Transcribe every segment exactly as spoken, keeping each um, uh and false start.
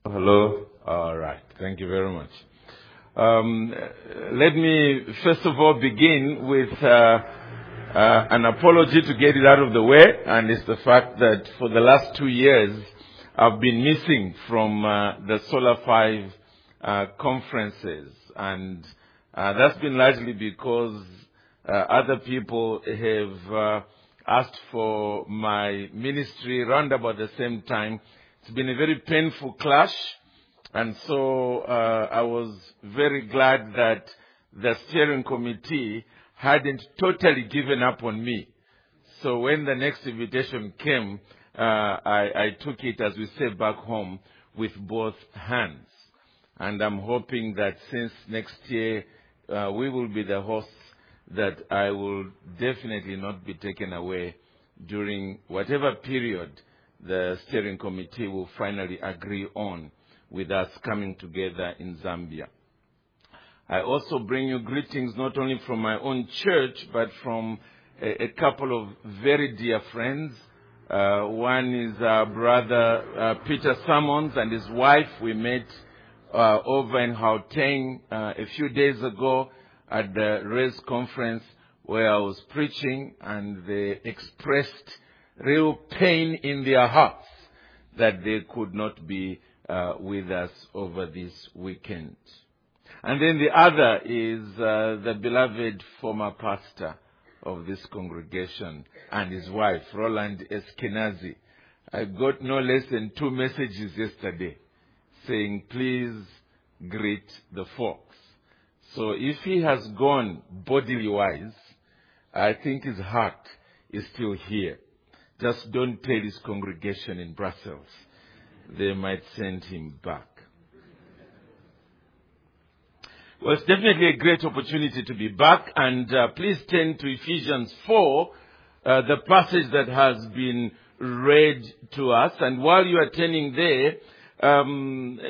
Hello. All right. Thank you very much. Um, let me first of all begin with uh, uh, an apology to get it out of the way, and it's the fact that for the last two years I've been missing from uh, the Solar Five uh, conferences, and uh, that's been largely because uh, other people have uh, asked for my ministry around about the same time. It's been a very painful clash, and so uh, I was very glad that the steering committee hadn't totally given up on me. So when the next invitation came, uh, I, I took it, as we say back home, with both hands. And I'm hoping that since next year uh, we will be the hosts, that I will definitely not be taken away during whatever period the steering committee will finally agree on with us coming together in Zambia. I also bring you greetings not only from my own church, but from a, a couple of very dear friends. Uh, one is our brother uh, Peter Sammons and his wife. We met uh, over in Gauteng uh, a few days ago at the Res conference where I was preaching, and they expressed real pain in their hearts that they could not be uh, with us over this weekend. And then the other is uh, the beloved former pastor of this congregation and his wife, Roland Eskenazi. I got no less than two messages yesterday saying, please greet the folks. So if he has gone bodily-wise, I think his heart is still here. Just don't tell his congregation in Brussels. They might send him back. Well, it's definitely a great opportunity to be back. And uh, please turn to Ephesians four, uh, the passage that has been read to us. And while you are turning there, um,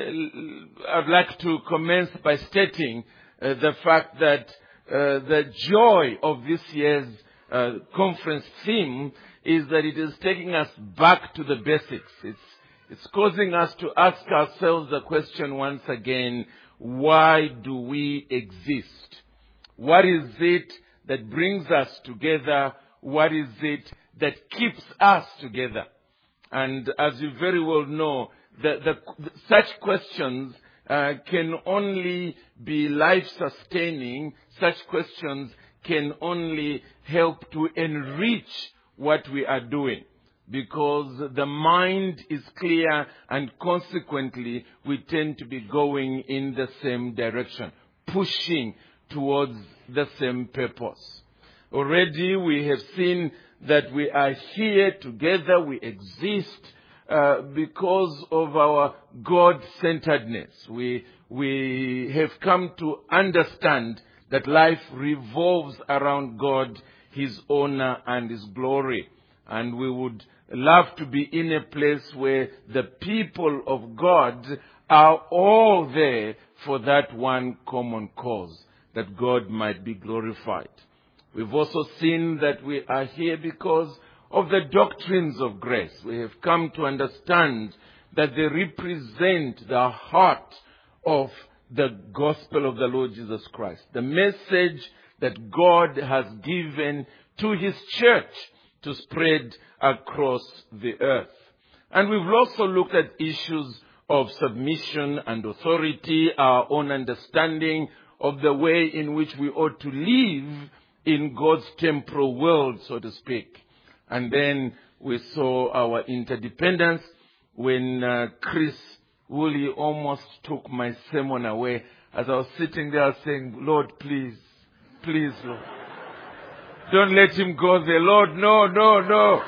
I'd like to commence by stating uh, the fact that uh, the joy of this year's uh, conference theme is that it is taking us back to the basics. It's, it's causing us to ask ourselves the question once again, why do we exist? What is it that brings us together? What is it that keeps us together? And as you very well know, the, the, such questions uh, can only be life-sustaining. Such questions can only help to enrich what we are doing, because the mind is clear and consequently we tend to be going in the same direction, pushing towards the same purpose. Already we have seen that we are here together, we exist uh, because of our God-centeredness. We, we have come to understand that life revolves around God, His honor and His glory. And we would love to be in a place where the people of God are all there for that one common cause, that God might be glorified. We've also seen that we are here because of the doctrines of grace. We have come to understand that they represent the heart of the gospel of the Lord Jesus Christ, the message that God has given to His church to spread across the earth. And we've also looked at issues of submission and authority, our own understanding of the way in which we ought to live in God's temporal world, so to speak. And then we saw our interdependence when uh, Chris Woolley almost took my sermon away. As I was sitting there saying, Lord, please, please, Lord. Don't let him go there. Lord, no, no, no.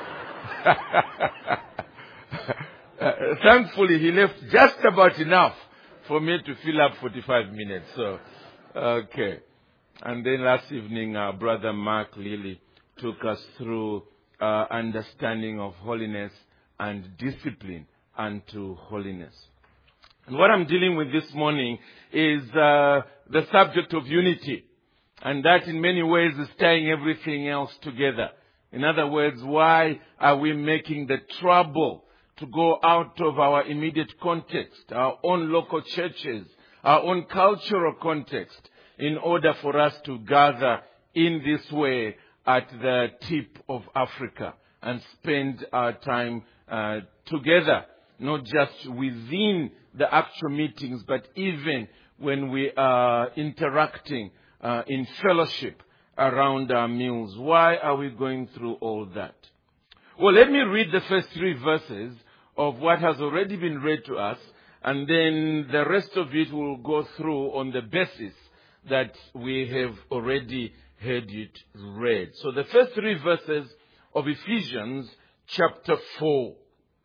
uh, thankfully, he left just about enough for me to fill up forty-five minutes. So, okay. And then last evening, our brother Mark Lilly took us through uh, understanding of holiness and discipline unto holiness. And what I'm dealing with this morning is uh, the subject of unity. And that in many ways is tying everything else together. In other words, why are we making the trouble to go out of our immediate context, our own local churches, our own cultural context, in order for us to gather in this way at the tip of Africa and spend our time uh, together, not just within the actual meetings, but even when we are interacting uh, in fellowship around our meals. Why are we going through all that? Well, let me read the first three verses of what has already been read to us, and then the rest of it will go through on the basis that we have already heard it read. So the first three verses of Ephesians chapter four.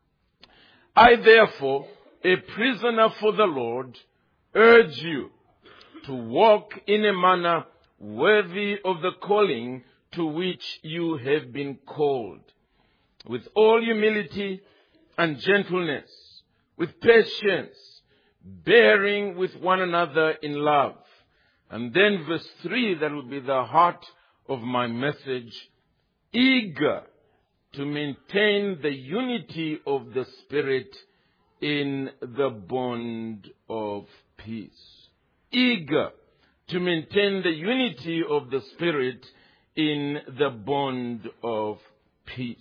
I therefore, a prisoner for the Lord, urge you to walk in a manner worthy of the calling to which you have been called, with all humility and gentleness, with patience, bearing with one another in love. And then verse three, that will be the heart of my message, eager to maintain the unity of the Spirit in the bond of peace. Eager to maintain the unity of the Spirit in the bond of peace.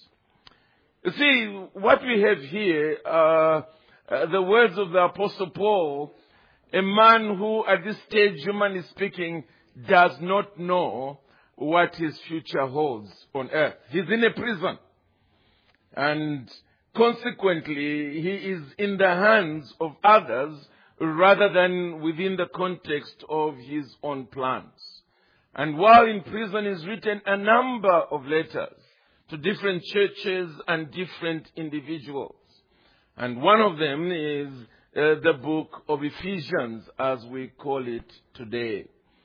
You see, what we have here are uh, the words of the Apostle Paul, a man who at this stage, humanly speaking, does not know what his future holds on earth. He's in a prison. And consequently, he is in the hands of others rather than within the context of his own plans. And while in prison, he's written a number of letters to different churches and different individuals. And one of them is uh, the book of Ephesians, as we call it today.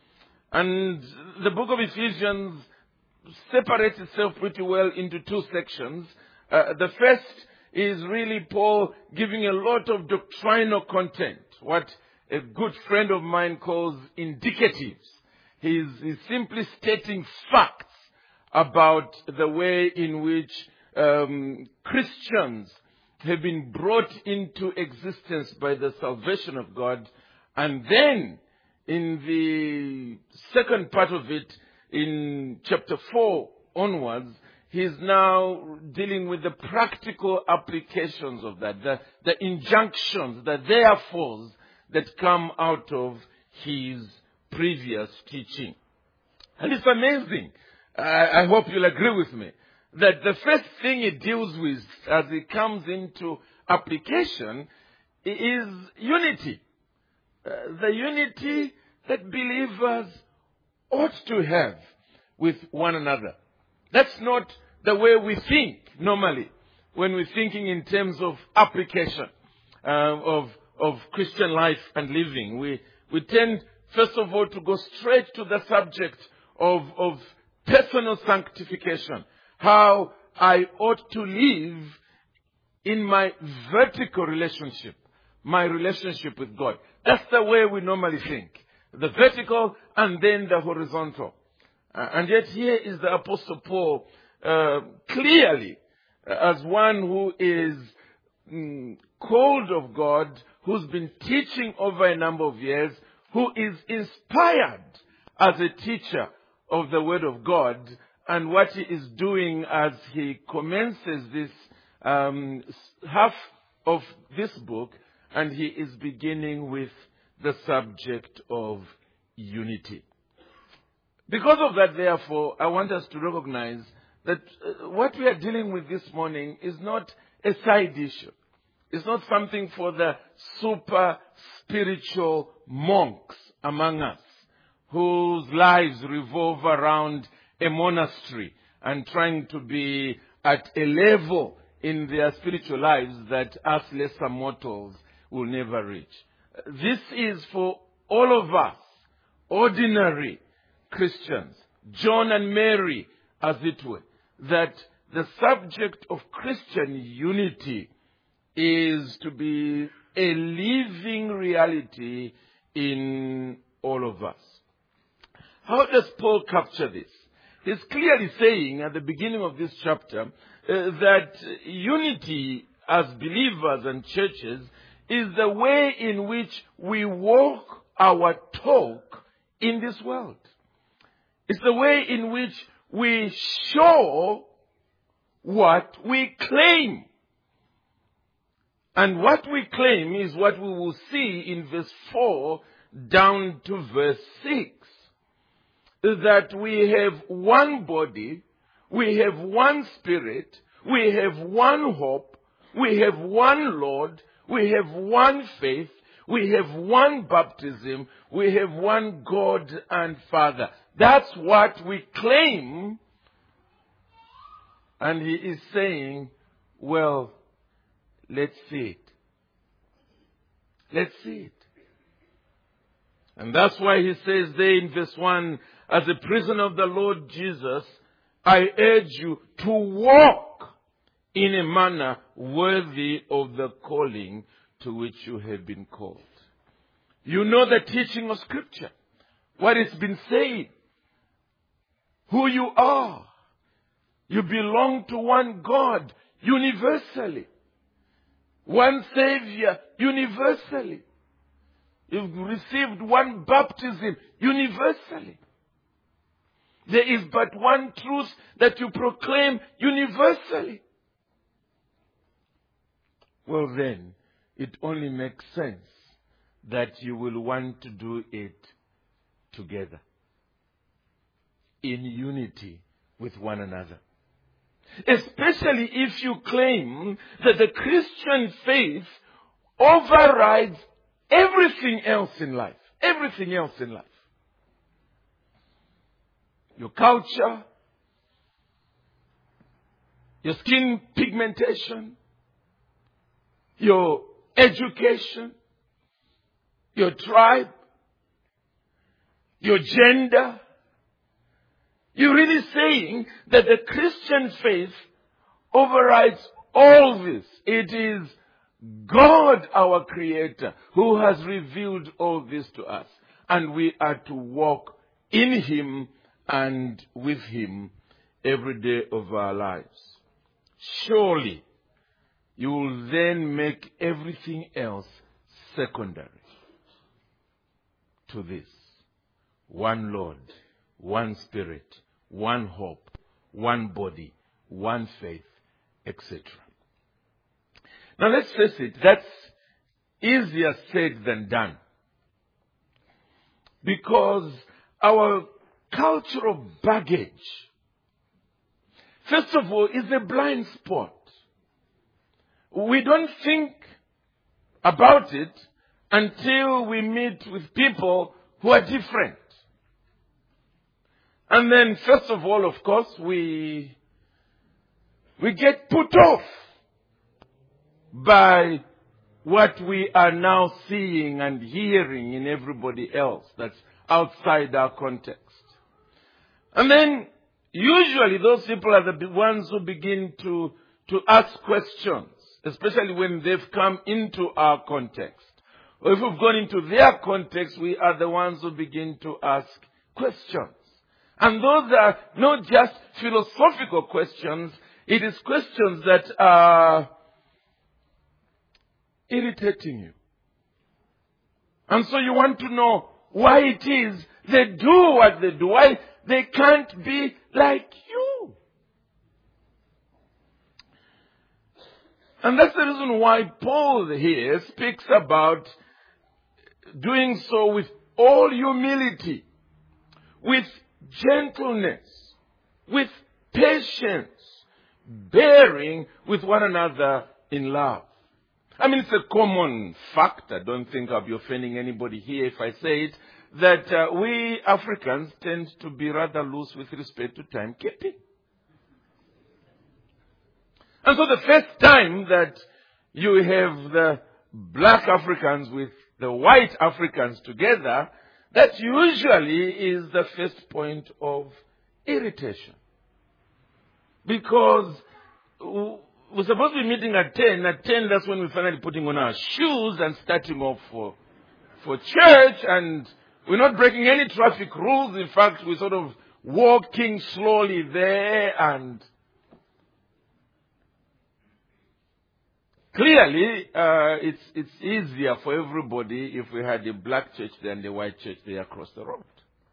And the book of Ephesians separates itself pretty well into two sections. Uh, the first is really Paul giving a lot of doctrinal content, what a good friend of mine calls indicatives. He's, he's simply stating facts about the way in which um, Christians have been brought into existence by the salvation of God. And then in the second part of it, in chapter four onwards, he's now dealing with the practical applications of that, the, the injunctions, the therefores that come out of his previous teaching. And it's amazing, I, I hope you'll agree with me, that the first thing he deals with as he comes into application is unity. Uh, the unity that believers ought to have with one another. That's not the way we think normally when we're thinking in terms of application uh, of, of Christian life and living. We, we tend, first of all, to go straight to the subject of, of personal sanctification. How I ought to live in my vertical relationship, my relationship with God. That's the way we normally think. The vertical and then the horizontal. Uh, and yet here is the Apostle Paul uh, clearly uh, as one who is mm, called of God, who's been teaching over a number of years, who is inspired as a teacher of the Word of God, and what he is doing as he commences this um, half of this book, and he is beginning with the subject of unity. Because of that, therefore, I want us to recognize that uh, what we are dealing with this morning is not a side issue. It's not something for the super spiritual monks among us whose lives revolve around a monastery and trying to be at a level in their spiritual lives that us lesser mortals will never reach. This is for all of us, ordinary Christians, John and Mary, as it were, that the subject of Christian unity is to be a living reality in all of us. How does Paul capture this? He's clearly saying at the beginning of this chapter uh, that unity as believers and churches is the way in which we walk our talk in this world. It's the way in which we show what we claim. And what we claim is what we will see in verse four down to verse six. That we have one body, we have one spirit, we have one hope, we have one Lord, we have one faith, we have one baptism, we have one God and Father. That's what we claim. And he is saying, well, let's see it. Let's see it. And that's why he says there in verse one, as a prisoner of the Lord Jesus, I urge you to walk in a manner worthy of the calling to which you have been called. You know the teaching of Scripture, what it's been saying, who you are. You belong to one God universally, one Savior universally. You've received one baptism universally. There is but one truth that you proclaim universally. Well then, it only makes sense that you will want to do it together, in unity with one another. Especially if you claim that the Christian faith overrides everything else in life. Everything else in life. Your culture, your skin pigmentation, your education, your tribe, your gender. You're really saying that the Christian faith overrides all this. It is God, our Creator, who has revealed all this to us. And we are to walk in Him and with Him every day of our lives. Surely, you will then make everything else secondary to this. One Lord, one Spirit, one hope, one body, one faith, et cetera. Now let's face it, that's easier said than done. Because our cultural baggage, first of all, is a blind spot. We don't think about it until we meet with people who are different. And then, first of all, of course, we, we get put off by what we are now seeing and hearing in everybody else that's outside our context. And then, usually those people are the ones who begin to, to ask questions, especially when they've come into our context. Or if we've gone into their context, we are the ones who begin to ask questions. And those are not just philosophical questions, it is questions that are irritating you. And so you want to know why it is they do what they do, why they can't be like you. And that's the reason why Paul here speaks about doing so with all humility, with gentleness, with patience, bearing with one another in love. I mean, it's a common fact. I don't think I'll be offending anybody here if I say it, that uh, we Africans tend to be rather loose with respect to timekeeping. And so the first time that you have the black Africans with the white Africans together, that usually is the first point of irritation. Because we're supposed to be meeting at ten. At ten, that's when we're finally putting on our shoes and starting off for, for church. And we're not breaking any traffic rules. In fact, we're sort of walking slowly there. And clearly, uh, it's, it's easier for everybody if we had a black church than the white church there across the road.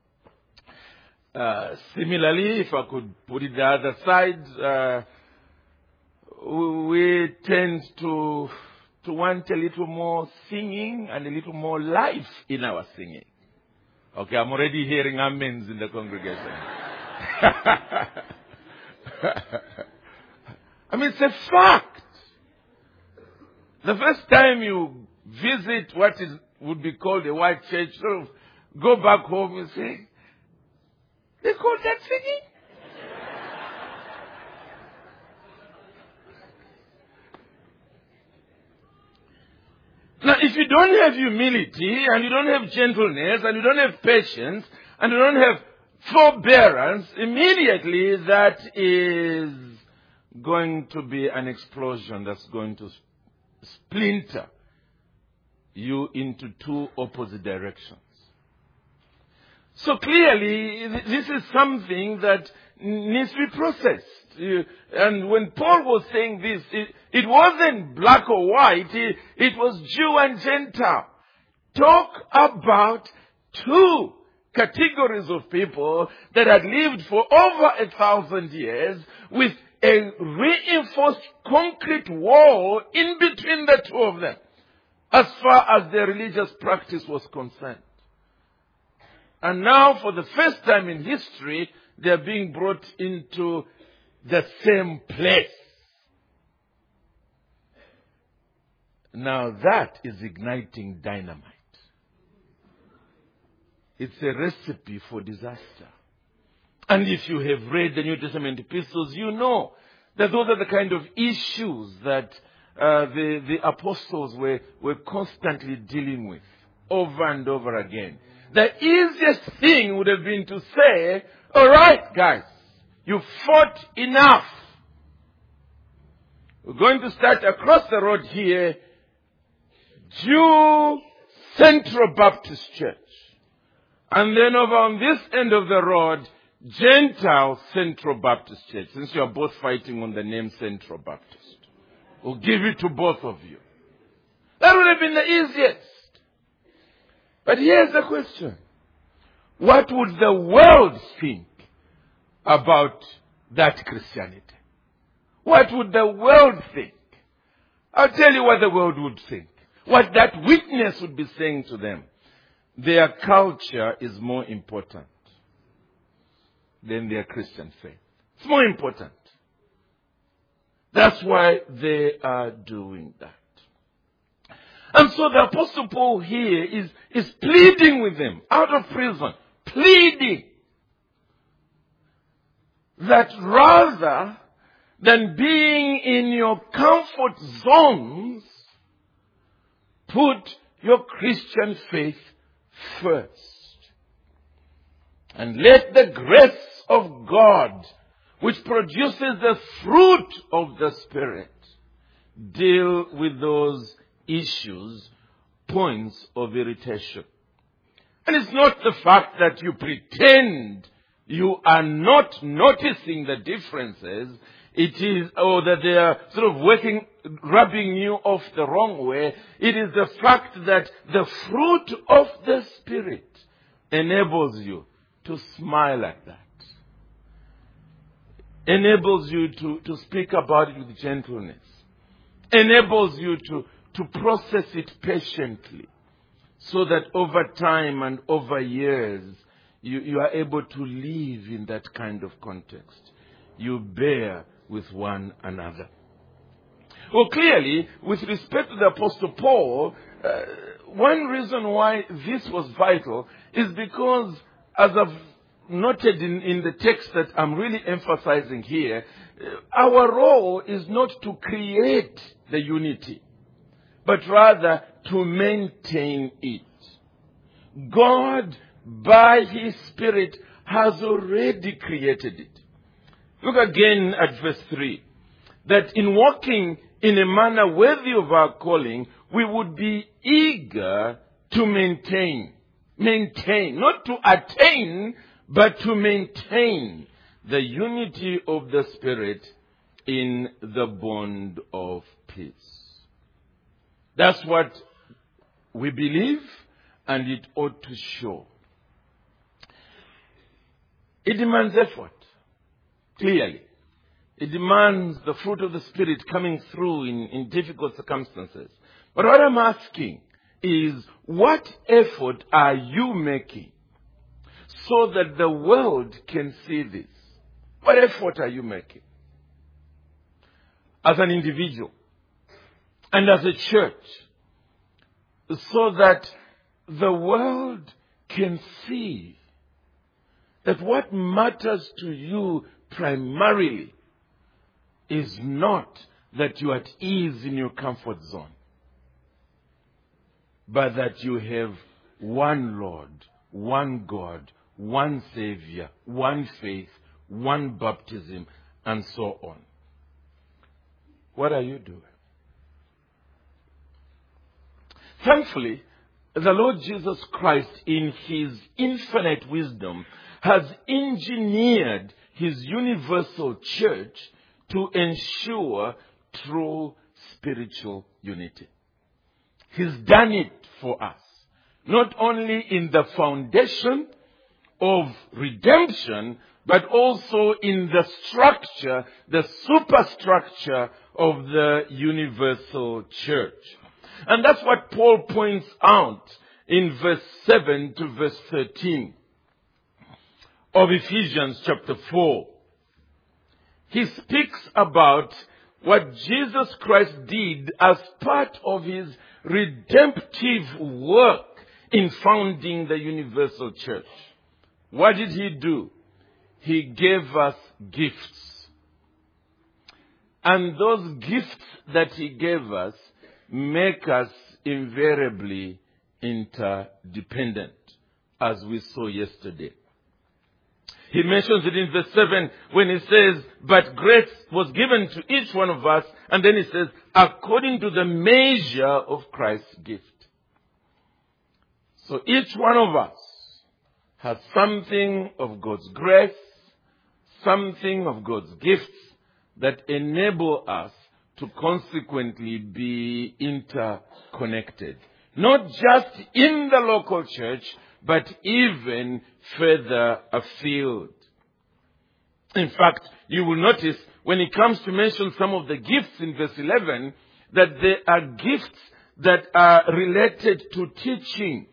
Uh, similarly, if I could put it the other side, uh, we tend to, to want a little more singing and a little more life in our singing. Okay, I'm already hearing amens in the congregation. I mean, it's a fact. The first time you visit what is would be called a white church, sort of go back home and say, they call that singing? Now, if you don't have humility, and you don't have gentleness, and you don't have patience, and you don't have forbearance, immediately that is going to be an explosion that's going to splinter you into two opposite directions. So clearly, this is something that needs to be processed. And when Paul was saying this, it, it wasn't black or white, it, it was Jew and Gentile. Talk about two categories of people that had lived for over a thousand years with a reinforced concrete wall in between the two of them, as far as their religious practice was concerned. And now, for the first time in history, they are being brought into the same place. Now that is igniting dynamite. It's a recipe for disaster. And if you have read the New Testament epistles, you know that those are the kind of issues that uh, the, the apostles were, were constantly dealing with over and over again. The easiest thing would have been to say, all right, guys, you fought enough. We're going to start across the road here, Jew Central Baptist Church. And then over on this end of the road, Gentile Central Baptist Church, since you are both fighting on the name Central Baptist. We'll give it to both of you. That would have been the easiest. But here's the question. What would the world think about that Christianity? What would the world think? I'll tell you what the world would think. What that witness would be saying to them. Their culture is more important than their Christian faith. It's more important. That's why they are doing that. And so the Apostle Paul here is, is pleading with them out of prison. Pleading that rather than being in your comfort zones, put your Christian faith first. And let the grace of God, which produces the fruit of the Spirit, deal with those issues, points of irritation. And it's not the fact that you pretend you are not noticing the differences. It is, or that they are sort of working, rubbing you off the wrong way. It is the fact that the fruit of the Spirit enables you to smile at that. Enables you to, to speak about it with gentleness. Enables you to, to process it patiently. So that over time and over years, you, you are able to live in that kind of context. You bear with one another. Well, clearly, with respect to the Apostle Paul, uh, one reason why this was vital is because, as I've noted in, in the text that I'm really emphasizing here, our role is not to create the unity, but rather to maintain it. God, by His Spirit, has already created it. Look again at verse three. That in walking in a manner worthy of our calling, we would be eager to maintain. Maintain. Not to attain, but to maintain the unity of the Spirit in the bond of peace. That's what we believe, and it ought to show. It demands effort, clearly. It demands the fruit of the Spirit coming through in, in difficult circumstances. But what I'm asking is, what effort are you making so that the world can see this? What effort are you making? As an individual and as a church, so that the world can see that what matters to you primarily is not that you are at ease in your comfort zone, but that you have one Lord, one God, one Savior, one faith, one baptism, and so on. What are you doing? Thankfully, the Lord Jesus Christ, in His infinite wisdom, has engineered His universal church to ensure true spiritual unity. He's done it for us, not only in the foundation of redemption, but also in the structure, the superstructure of the universal church. And that's what Paul points out in verse seven to verse thirteen of Ephesians chapter four. He speaks about what Jesus Christ did as part of His redemptive work in founding the universal church. What did He do? He gave us gifts. And those gifts that He gave us make us invariably interdependent, as we saw yesterday. He mentions it in verse seven when he says, but grace was given to each one of us, and then he says, according to the measure of Christ's gift. So each one of us has something of God's grace, something of God's gifts that enable us to consequently be interconnected. Not just in the local church, but even further afield. In fact, you will notice when it comes to mention some of the gifts in verse eleven, that there are gifts that are related to teaching.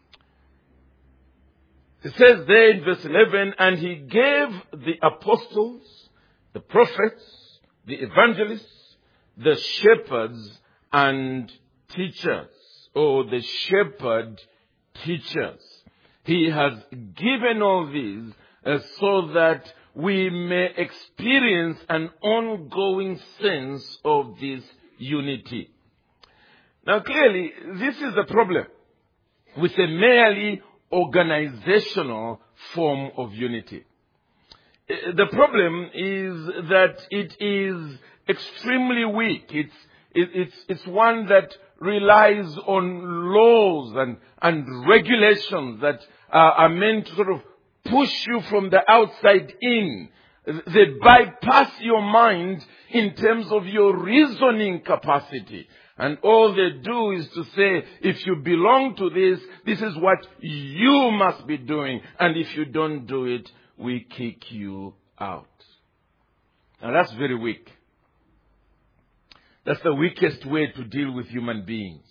It says there in verse eleven, and He gave the apostles, the prophets, the evangelists, the shepherds and teachers, or the shepherd teachers. He has given all these uh, so that we may experience an ongoing sense of this unity. Now clearly, this is a problem with a merely organizational form of unity. The problem is that it is extremely weak. It's, it, it's, it's one that relies on laws and, and regulations that uh, are meant to sort of push you from the outside in. They bypass your mind in terms of your reasoning capacity. And all they do is to say, if you belong to this, this is what you must be doing. And if you don't do it, we kick you out. Now that's very weak. That's the weakest way to deal with human beings.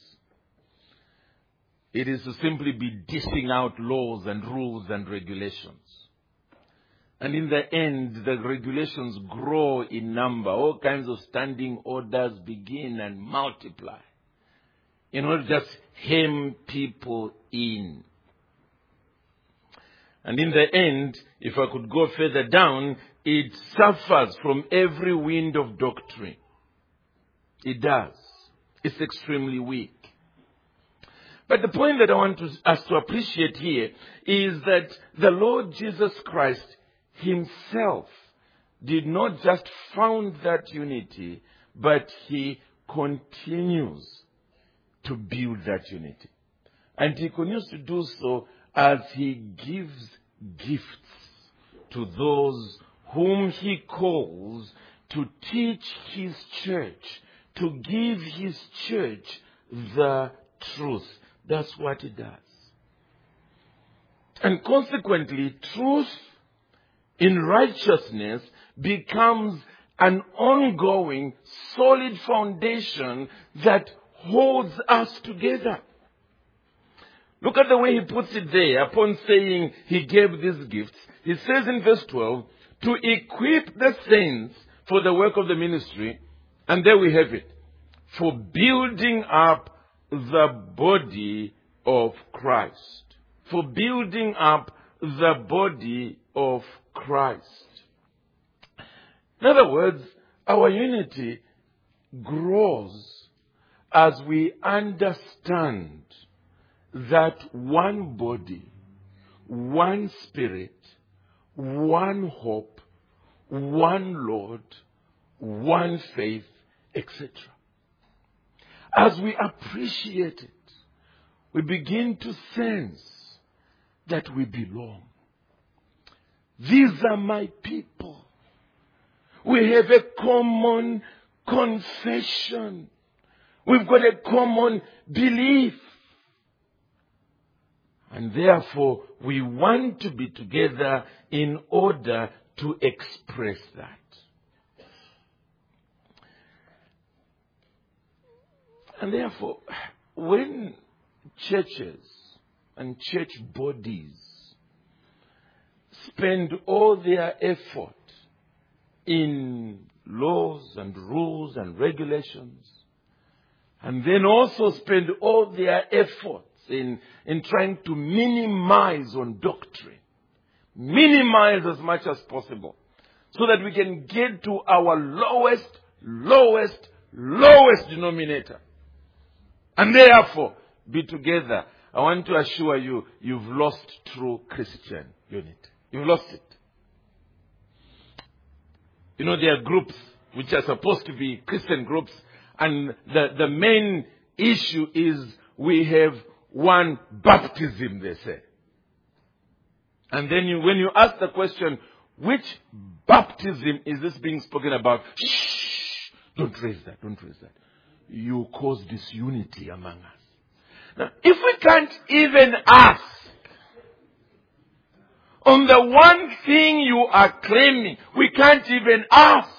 It is to simply be dishing out laws and rules and regulations. And in the end, the regulations grow in number. All kinds of standing orders begin and multiply in order to just hem people in. And in the end, if I could go further down, it suffers from every wind of doctrine. It does. It's extremely weak. But the point that I want to, us to appreciate here is that the Lord Jesus Christ Himself did not just found that unity, but He continues to build that unity. And He continues to do so as He gives gifts to those whom He calls to teach His church, to give His church the truth. That's what it does. And consequently, truth in righteousness becomes an ongoing, solid foundation that holds us together. Look at the way he puts it there upon saying he gave these gifts. He says in verse twelve, to equip the saints for the work of the ministry, and there we have it, for building up the body of Christ. For building up the body of Christ. In other words, our unity grows as we understand that one body, one spirit, one hope, one Lord, one faith, et cetera. As we appreciate it, we begin to sense that we belong. These are my people. We have a common confession. We've got a common belief. And therefore, we want to be together in order to express that. And therefore, when churches and church bodies spend all their effort in laws and rules and regulations, and then also spend all their efforts in, in trying to minimize on doctrine, minimize as much as possible, so that we can get to our lowest, lowest, lowest denominator, and therefore be together, I want to assure you, you've lost true Christian unity. You've lost it. You know, there are groups which are supposed to be Christian groups, and the, the main issue is we have one baptism, they say. And then you, when you ask the question, which baptism is this being spoken about? Shh! Don't raise that, don't raise that. You cause disunity among us. Now, if we can't even ask on the one thing you are claiming, we can't even ask.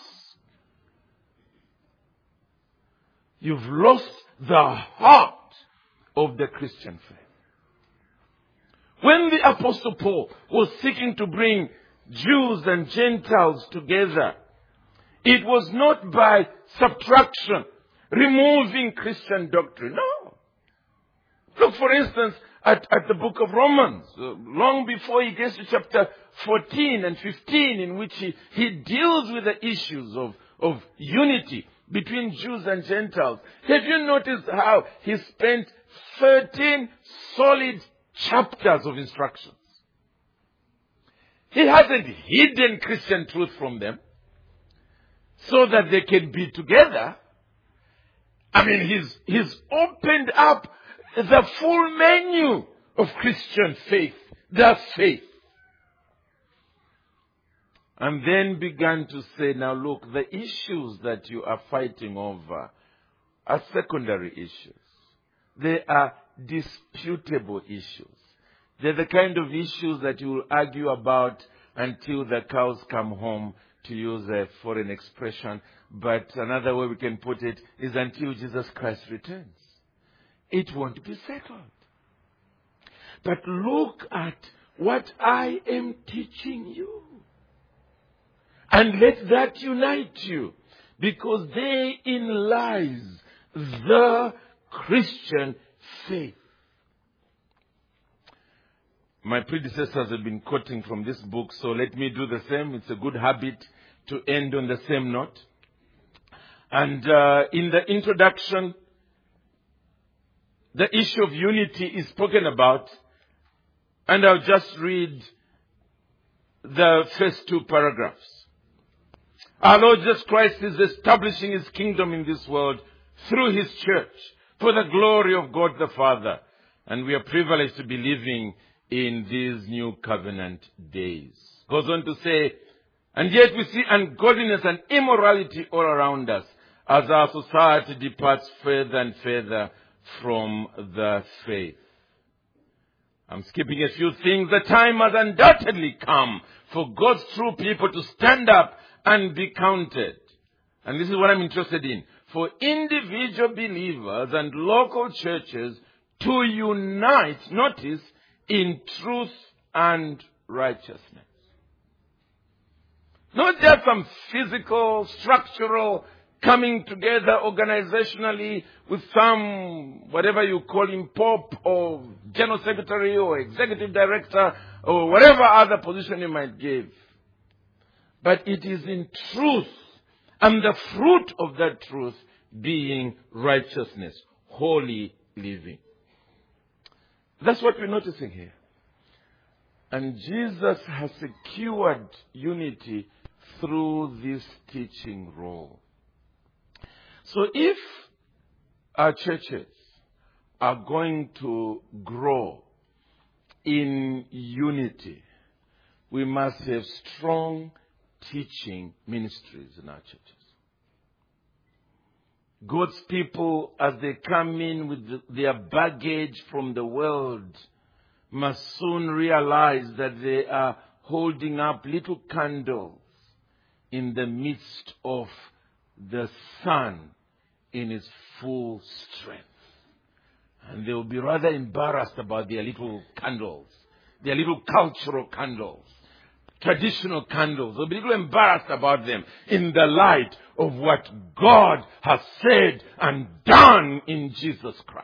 You've lost the heart of the Christian faith. When the Apostle Paul was seeking to bring Jews and Gentiles together, it was not by subtraction, removing Christian doctrine. No. Look, for instance, at, at the book of Romans, uh, long before he gets to chapter fourteen and fifteen, in which he, he deals with the issues of, of unity between Jews and Gentiles. Have you noticed how he spent thirteen solid chapters of instructions? He hasn't hidden Christian truth from them so that they can be together. I mean, he's, he's opened up the full menu of Christian faith, the faith. And then began to say, now look, the issues that you are fighting over are secondary issues. They are disputable issues. They're the kind of issues that you will argue about until the cows come home, to use a foreign expression. But another way we can put it is until Jesus Christ returns. It won't be settled. But look at what I am teaching you. And let that unite you. Because therein lies the Christian faith. My predecessors have been quoting from this book, so let me do the same. It's a good habit to end on the same note. And uh, in the introduction, the issue of unity is spoken about, and I'll just read the first two paragraphs. Our Lord Jesus Christ is establishing His kingdom in this world through His church for the glory of God the Father. And we are privileged to be living in these new covenant days. Goes on to say, and yet we see ungodliness and immorality all around us as our society departs further and further from the faith. I'm skipping a few things. The time has undoubtedly come for God's true people to stand up and be counted. And this is what I'm interested in. For individual believers and local churches to unite, notice, in truth and righteousness. Not just some physical, structural coming together organizationally with some, whatever you call him, Pope or General Secretary or Executive Director or whatever other position you might give. But it is in truth, and the fruit of that truth being righteousness, holy living. That's what we're noticing here. And Jesus has secured unity through this teaching role. So if our churches are going to grow in unity, we must have strong teaching ministries in our churches. God's people, as they come in with the, their baggage from the world, must soon realize that they are holding up little candles in the midst of the sun in its full strength. And they will be rather embarrassed about their little candles, their little cultural candles, traditional candles. They'll be a little embarrassed about them in the light of what God has said and done in Jesus Christ.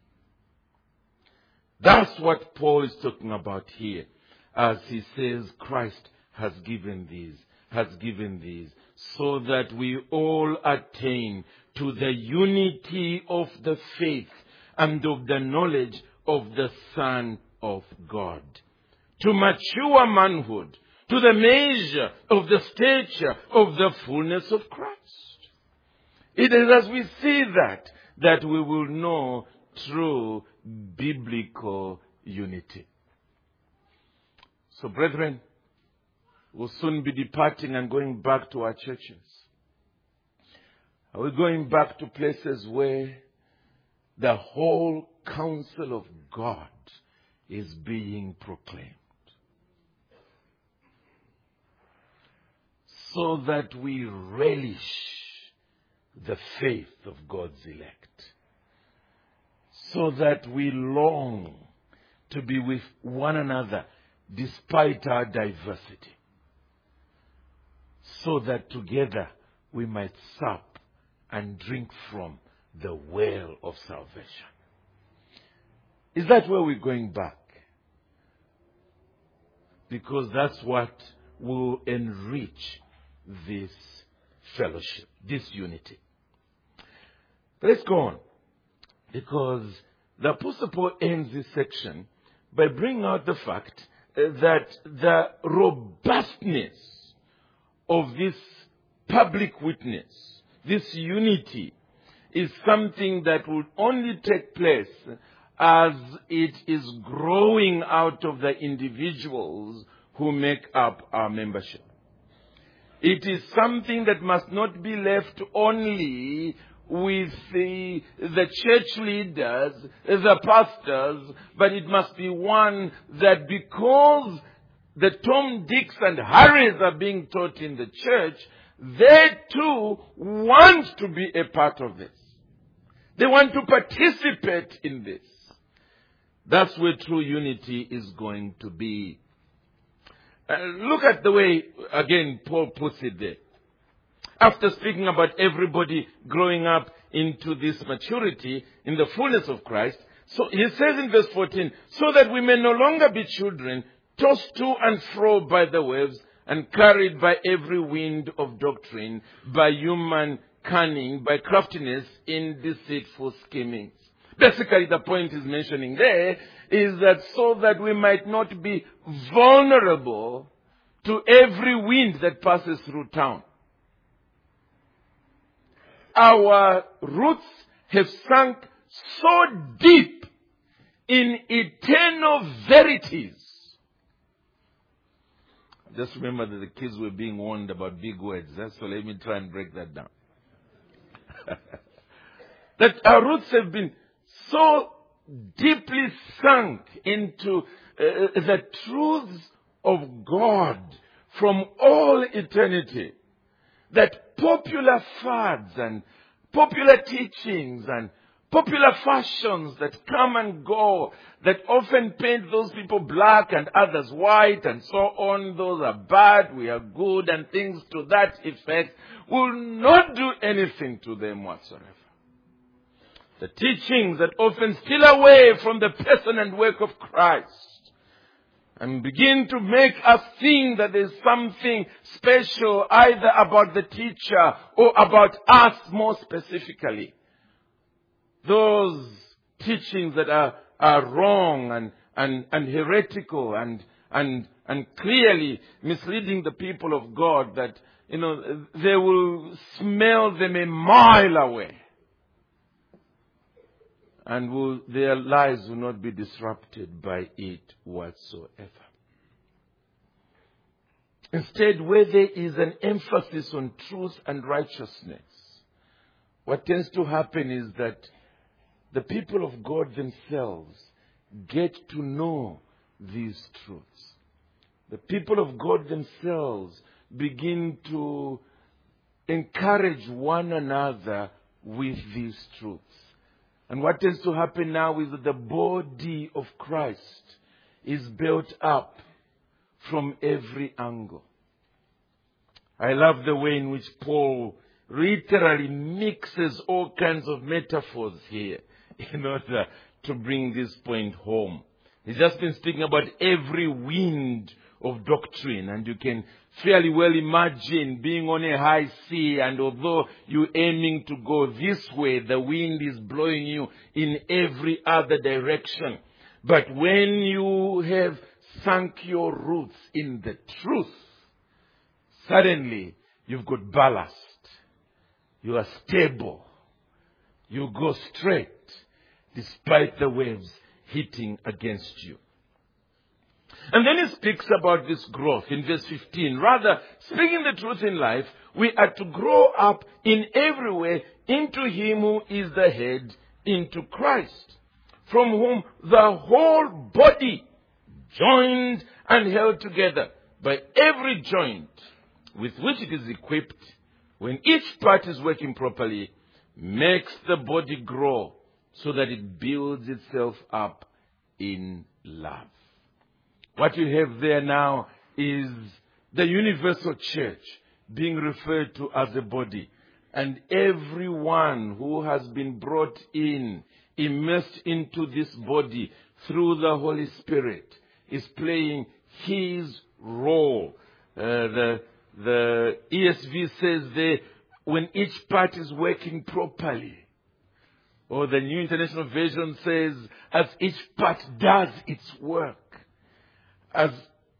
That's what Paul is talking about here as he says Christ has given these, has given these, so that we all attain to the unity of the faith and of the knowledge of the Son of God, to mature manhood, to the measure of the stature of the fullness of Christ. It is as we see that, that we will know true biblical unity. So, brethren, we'll soon be departing and going back to our churches. Are we going back to places where the whole counsel of God is being proclaimed? So that we relish the faith of God's elect. So that we long to be with one another despite our diversity. So that together we might sup and drink from the well of salvation. Is that where we're going back? Because that's what will enrich this fellowship, this unity. Let's go on. Because the Apostle Paul ends this section by bringing out the fact that the robustness of this public witness, this unity, is something that will only take place as it is growing out of the individuals who make up our membership. It is something that must not be left only with the, the church leaders, the pastors, but it must be one that because the Tom, Dicks and Harrys are being taught in the church, they too want to be a part of this. They want to participate in this. That's where true unity is going to be. Uh, look at the way, again, Paul puts it there. After speaking about everybody growing up into this maturity in the fullness of Christ, so he says in verse fourteen, so that we may no longer be children, tossed to and fro by the waves and carried by every wind of doctrine, by human cunning, by craftiness in deceitful schemings. Basically, the point he's mentioning there is that so that we might not be vulnerable to every wind that passes through town. Our roots have sunk so deep in eternal verities. Just remember that the kids were being warned about big words. So let me try and break that down. That our roots have been so deeply sunk into uh, the truths of God from all eternity that popular fads and popular teachings and popular fashions that come and go, that often paint those people black and others white and so on, those are bad, we are good, and things to that effect, will not do anything to them whatsoever. The teachings that often steal away from the person and work of Christ and begin to make us think that there's something special either about the teacher or about us more specifically. Those teachings that are, are wrong and, and, and heretical and, and, and clearly misleading the people of God, that, you know, they will smell them a mile away. And will, their lives will not be disrupted by it whatsoever. Instead, where there is an emphasis on truth and righteousness, what tends to happen is that the people of God themselves get to know these truths. The people of God themselves begin to encourage one another with these truths. And what tends to happen now is that the body of Christ is built up from every angle. I love the way in which Paul literally mixes all kinds of metaphors here in order to bring this point home. He's just been speaking about every wind of doctrine, and you can fairly well imagine being on a high sea, and although you're aiming to go this way, the wind is blowing you in every other direction. But when you have sunk your roots in the truth, suddenly you've got ballast. You are stable. You go straight despite the waves hitting against you. And then he speaks about this growth in verse fifteen. Rather, speaking the truth in life, we are to grow up in every way into him who is the head, into Christ, from whom the whole body, joined and held together by every joint with which it is equipped, when each part is working properly, makes the body grow so that it builds itself up in love. What you have there now is the universal church being referred to as a body. And everyone who has been brought in, immersed into this body through the Holy Spirit, is playing his role. Uh, the, the E S V says there, when each part is working properly. Or the New International Version says, as each part does its work. As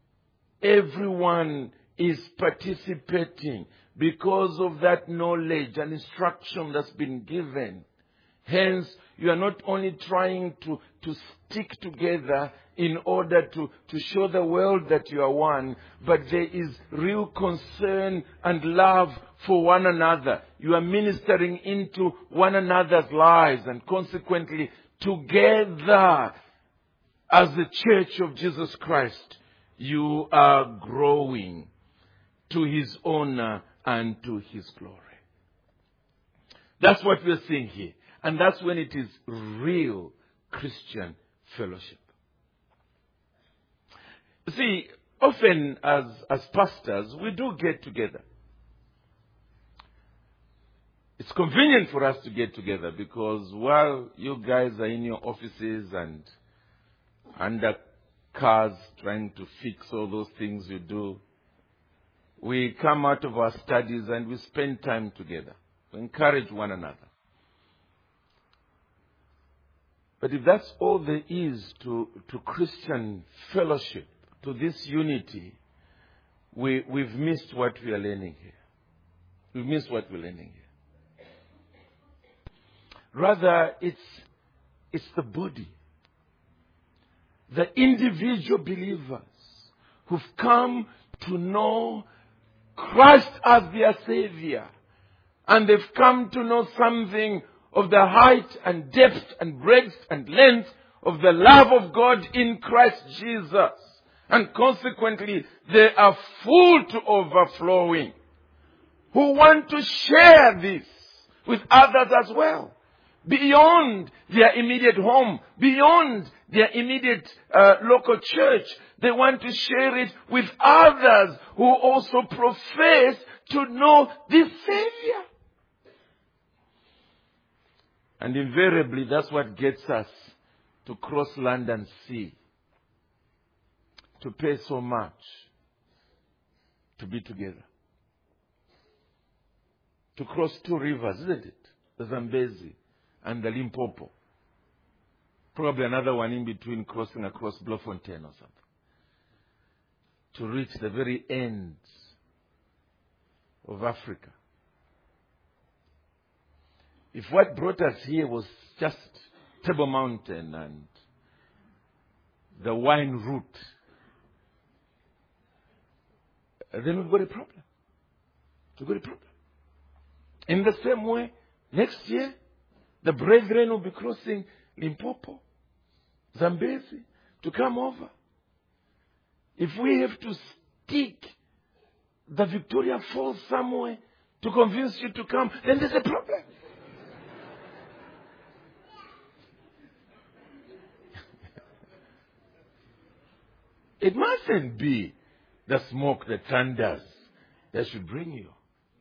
everyone is participating because of that knowledge and instruction that's been given. Hence, you are not only trying to, to stick together in order to, to show the world that you are one, but there is real concern and love for one another. You are ministering into one another's lives, and consequently, together as the Church of Jesus Christ, you are growing to his honor and to his glory. That's what we're seeing here. And that's when it is real Christian fellowship. See, often as, as pastors, we do get together. It's convenient for us to get together because while you guys are in your offices and under cars trying to fix all those things you do, we come out of our studies and we spend time together. We encourage one another. But if that's all there is to, to Christian fellowship, to this unity, we, we've missed what we are learning here. We've missed what we're learning here. Rather, it's, it's the body. The individual believers who've come to know Christ as their Savior. And they've come to know something of the height and depth and breadth and length of the love of God in Christ Jesus. And consequently, they are full to overflowing, who want to share this with others as well, beyond their immediate home, beyond their immediate uh, local church. They want to share it with others who also profess to know this Savior. And invariably, that's what gets us to cross land and sea, to pay so much to be together. To cross two rivers, isn't it? The Zambezi and the Limpopo. Probably another one in between, crossing across Bloemfontein or something. To reach the very ends of Africa. If what brought us here was just Table Mountain and the wine route, then we've got a problem. We've got a problem. In the same way, next year, the brethren will be crossing Limpopo, Zambezi, to come over. If we have to stick the Victoria Falls somewhere to convince you to come, then there's a problem. It mustn't be the smoke, the thunders that should bring you.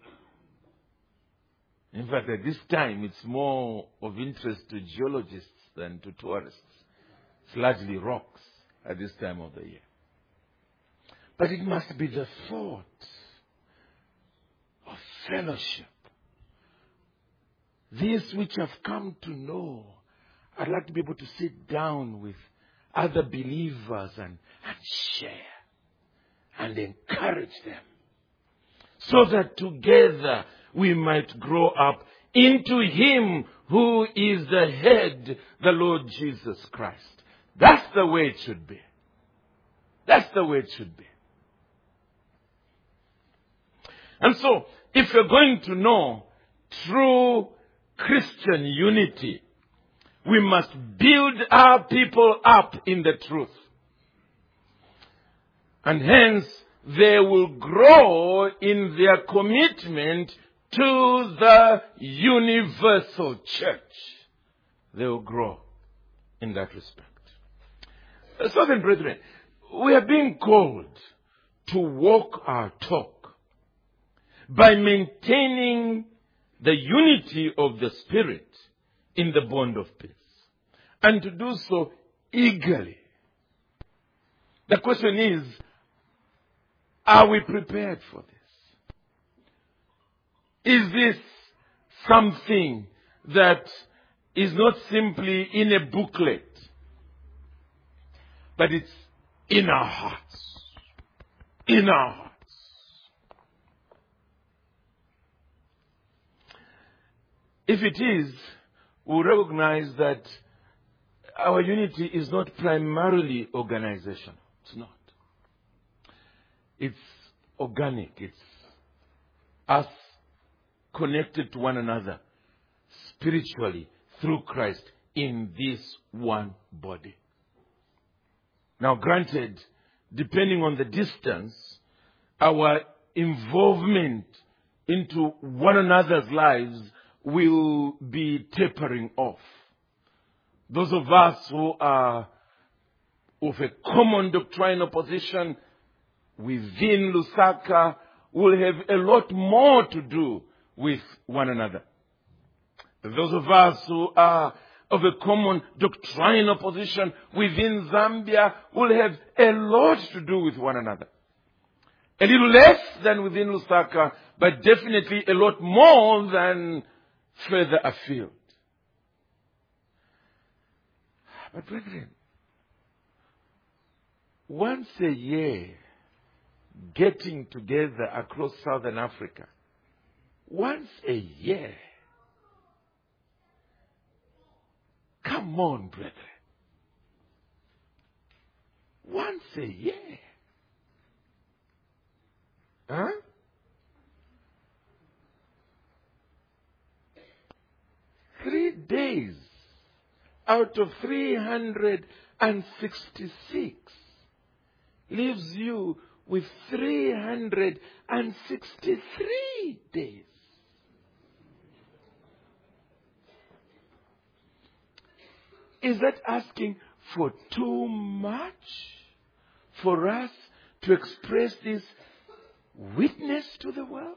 In fact, at this time, it's more of interest to geologists than to tourists. It's largely rocks at this time of the year. But it must be the thought of fellowship. This which I've come to know, I'd like to be able to sit down with other believers and, and share and encourage them, so that together we might grow up into Him who is the head, the Lord Jesus Christ. That's the way it should be. That's the way it should be. And so, if you're going to know true Christian unity, we must build our people up in the truth. And hence, they will grow in their commitment to the universal church. They will grow in that respect. So then, brethren, we are being called to walk our talk by maintaining the unity of the Spirit in the bond of peace, and to do so eagerly. The question is, are we prepared for this? Is this something that is not simply in a booklet, but it's in our hearts? In our hearts. If it is, we recognize that our unity is not primarily organizational. It's not. It's organic. It's us connected to one another spiritually through Christ in this one body. Now, granted, depending on the distance, our involvement into one another's lives will be tapering off. Those of us who are of a common doctrinal position within Lusaka will have a lot more to do with one another. Those of us who are of a common doctrinal position within Zambia will have a lot to do with one another. A little less than within Lusaka, but definitely a lot more than further afield. But brethren, once a year, getting together across Southern Africa, once a year, come on, brethren, once a year, huh? Three days out of three hundred sixty-six leaves you with three hundred sixty-three days. Is that asking for too much for us to express this witness to the world?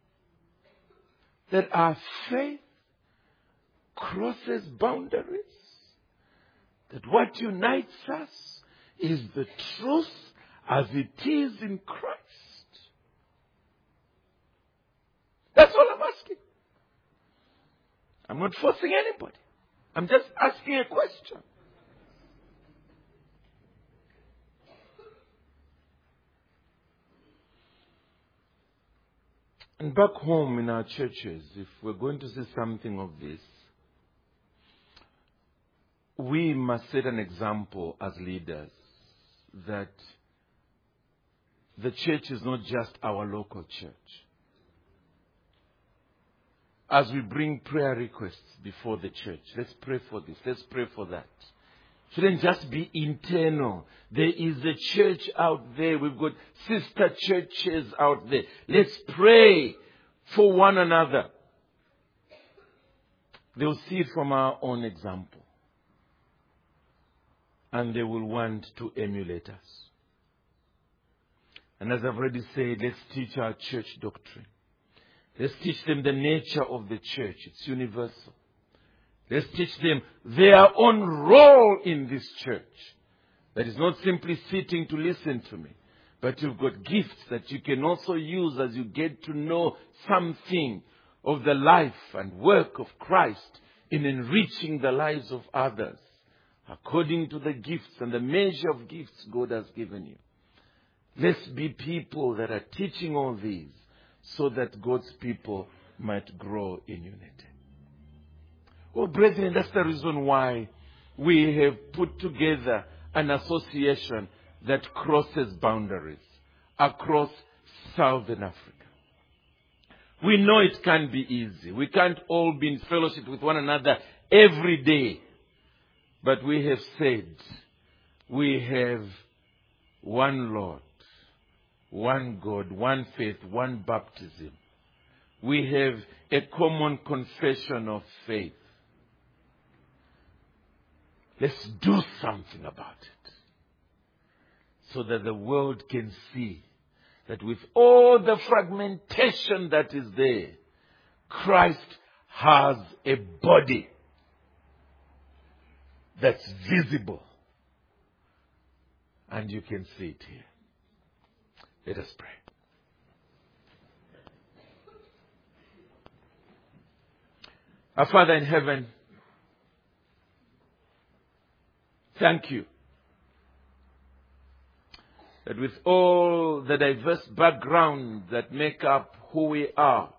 That our faith crosses boundaries? That what unites us is the truth as it is in Christ? That's all I'm asking. I'm not forcing anybody. I'm just asking a question. And back home in our churches, if we're going to see something of this, we must set an example as leaders that the church is not just our local church. As we bring prayer requests before the church, let's pray for this, let's pray for that. Shouldn't just be internal. There is a church out there. We've got sister churches out there. Let's pray for one another. They'll see it from our own example. And they will want to emulate us. And as I've already said, let's teach our church doctrine. Let's teach them the nature of the church. It's universal. Let's teach them their own role in this church. That is not simply sitting to listen to me, but you've got gifts that you can also use as you get to know something of the life and work of Christ in enriching the lives of others, according to the gifts and the measure of gifts God has given you. Let's be people that are teaching all these so that God's people might grow in unity. Oh, brethren, that's the reason why we have put together an association that crosses boundaries across Southern Africa. We know it can't be easy. We can't all be in fellowship with one another every day. But we have said we have one Lord, one God, one faith, one baptism. We have a common confession of faith. Let's do something about it so that the world can see that with all the fragmentation that is there, Christ has a body that's visible. And you can see it here. Let us pray. Our Father in heaven, thank you that with all the diverse backgrounds that make up who we are,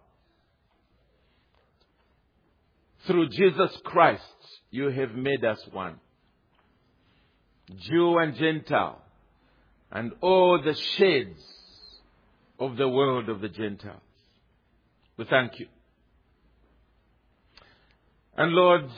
through Jesus Christ, you have made us one. Jew and Gentile, and all the shades of the world of the Gentiles. We thank you. And Lord,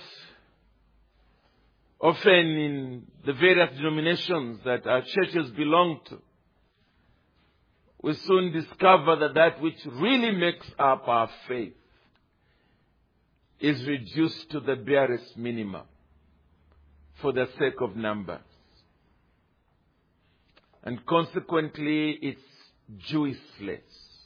often in the various denominations that our churches belong to, we soon discover that that which really makes up our faith is reduced to the barest minimum for the sake of numbers. And consequently, it's Jewishless.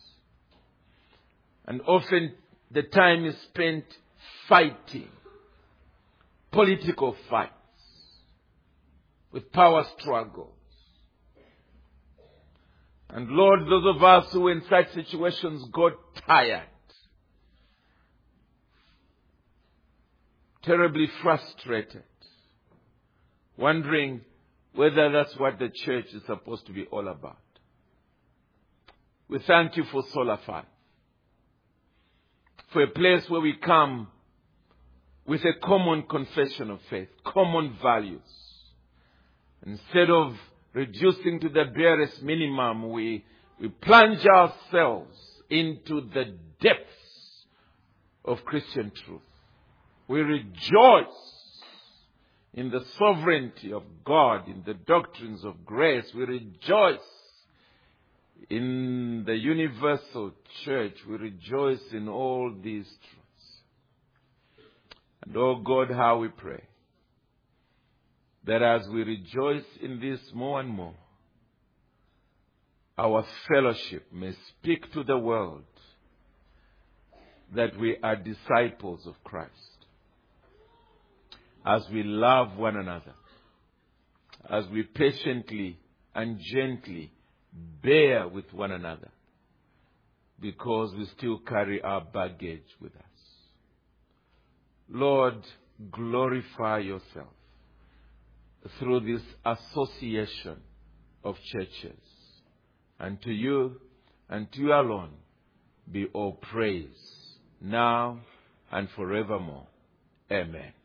And often the time is spent fighting, political fights, with power struggles. And Lord, those of us who in such situations got tired, terribly frustrated, wondering whether that's what the church is supposed to be all about. We thank you for Solar Five, for a place where we come with a common confession of faith, common values. Instead of reducing to the barest minimum, we, we plunge ourselves into the depths of Christian truth. We rejoice in the sovereignty of God, in the doctrines of grace. We rejoice in the universal church. We rejoice in all these truths. And oh God, how we pray that as we rejoice in this more and more, our fellowship may speak to the world that we are disciples of Christ. As we love one another, as we patiently and gently bear with one another, because we still carry our baggage with us. Lord, glorify yourself through this association of churches. And to you and to you alone be all praise, now and forevermore. Amen.